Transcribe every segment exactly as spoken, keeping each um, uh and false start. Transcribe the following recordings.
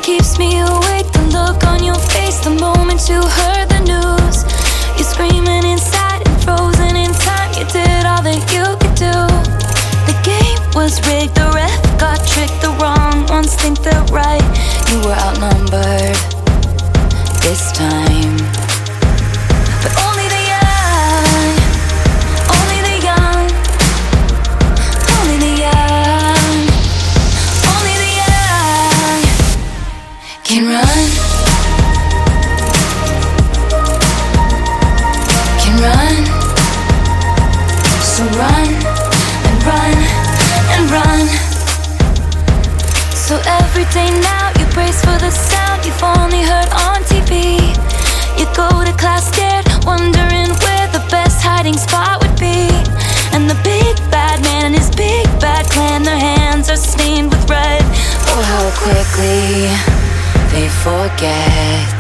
keeps me awake, the look on your face the moment you heard the news. You're screaming inside and frozen in time. You did all that you could do. The game was rigged, the ref got tricked. The wrong ones think they're right. You were outnumbered this time. But only the young, only the young, only the young, only the young can run, can run. So run and run and run. So every day now you brace for the sound you've only heard on T V. You go to class scared, wondering where the best hiding spot would be. And the big bad man and his big bad clan, their hands are stained with red. Oh, how quickly they forget.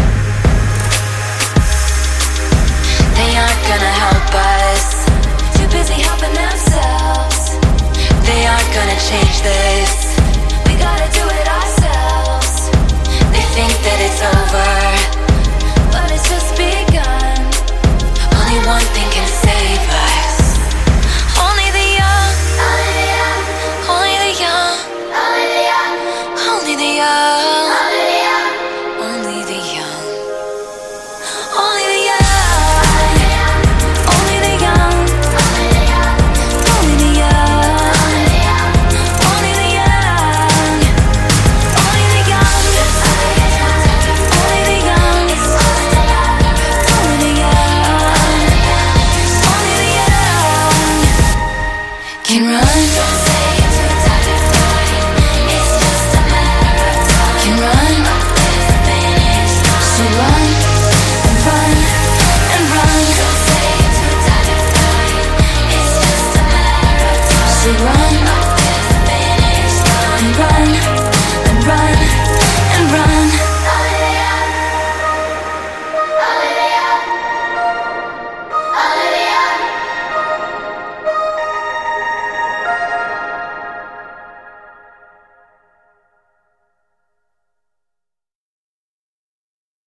They aren't gonna help us, too busy helping themselves. They aren't gonna change this, we gotta do it ourselves. They think that it's over, but it's just begun. Only one thing can save us. Only the young, only the young, only the young, only the young, only the young, only the young, only the young, only the young, only the young, only the young, only the young, only the young, only the young can run.